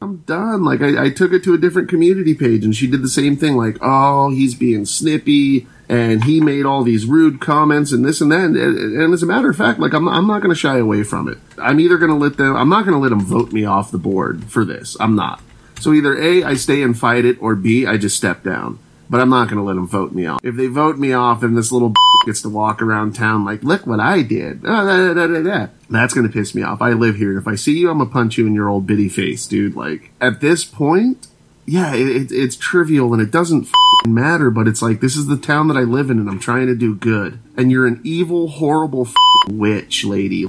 I'm done. Like, I took it to a different community page, and she did the same thing. Like, oh, he's being snippy, and he made all these rude comments, and this and that. And as a matter of fact, like, I'm not going to shy away from it. I'm not going to let them vote me off the board for this. I'm not. So either A, I stay and fight it, or B, I just step down. But I'm not going to let them vote me off. If they vote me off, then this little gets to walk around town like, look what I did. That's going to piss me off. I live here. If I see you, I'm going to punch you in your old bitty face, dude. Like, at this point, yeah, it's trivial and it doesn't matter, but it's like, this is the town that I live in and I'm trying to do good. And you're an evil, horrible witch, lady.